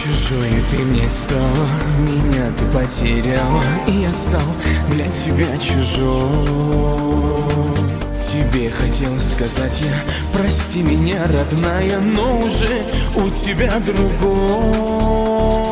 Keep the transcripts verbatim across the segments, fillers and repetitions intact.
чужой ты мне стала, меня ты потеряла, и я стал для тебя чужой. Тебе хотел сказать я: прости меня, родная, но уже у тебя другой.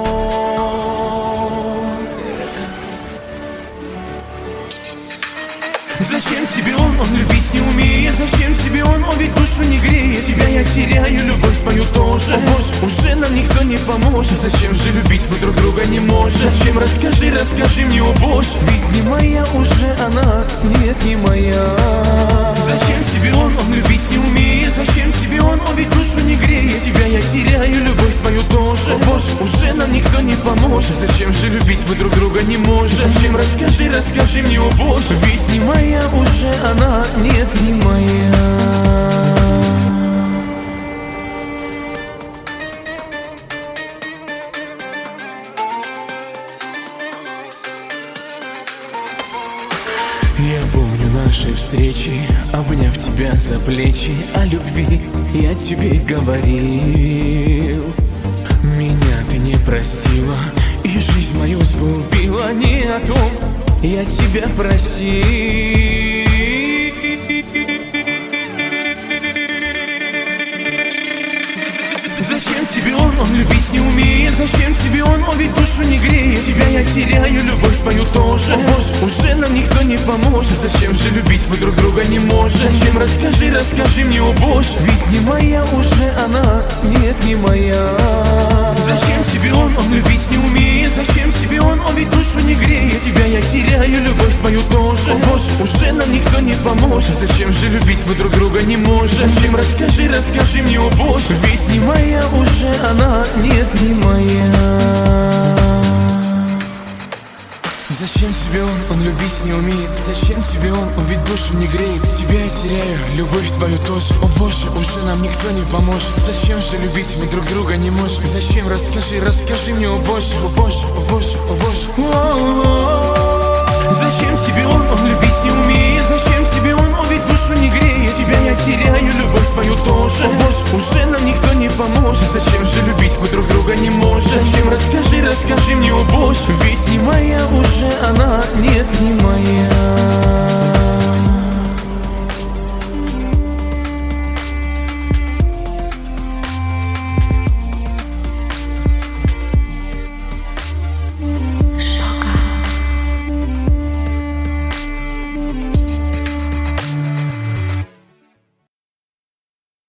Зачем тебе он, он любить не умеет? Зачем тебе он, он ведь душу не греет? Тебя я теряю, любовь твою тоже. О боже, уже нам никто не поможет. Зачем же любить, мы друг друга не можем? Зачем, расскажи, расскажи мне, о боже. Ведь не моя уже она, нет, не моя. Зачем тебе он, он любить не умеет? Зачем тебе он, он ведь душу не греет? Тебя я теряю, любовь твою тоже. О боже, уже нам никто не поможет. Зачем же любить, мы друг друга не можем? Зачем, расскажи, расскажи мне, о боже. Ведь не моя уже она, нет, не моя. Я помню наши встречи, обняв тебя за плечи, о любви я тебе говорил. Меня ты не простила и жизнь мою сгубила. Не о том я тебя просил. Зачем тебе он, он любить не умеет? Зачем тебе он, он ведь душу не греет? Тебя я теряю, любовь твою тоже. О боже, уже нам никто не поможет. Зачем же любить, мы друг друга не можем? Зачем, расскажи, расскажи мне, о боже. Ведь не моя уже она, нет, не моя. Зачем тебе он, он любить не умеет? Зачем тебе он, он ведь душу не греет? Тебя я теряю, любовь твою тоже. О боже, уже нам никто не поможет. Зачем же любить, мы друг друга не можем? Зачем, расскажи, расскажи мне, о боже. Ведь не моя уже она, нет, не моя. Зачем тебе он, он любить не умеет? Зачем тебе он, он ведь душу не греет? Тебя я теряю, любовь твою тоже. О боже, уже нам никто не поможет. Зачем же любить, мы друг друга не можем? Зачем, расскажи, расскажи мне, о боже, о боже, о боже, о боже. Зачем тебе он, он любить не умеет? Зачем тебе он, он ведь душу не греет? Тебя я теряю, любовь твою тоже. О боже, уже нам никто не поможет. Зачем же любить, мы друг друга не можем? Зачем, расскажи, расскажи мне, о боже. Ведь не моя уже она, нет, не моя.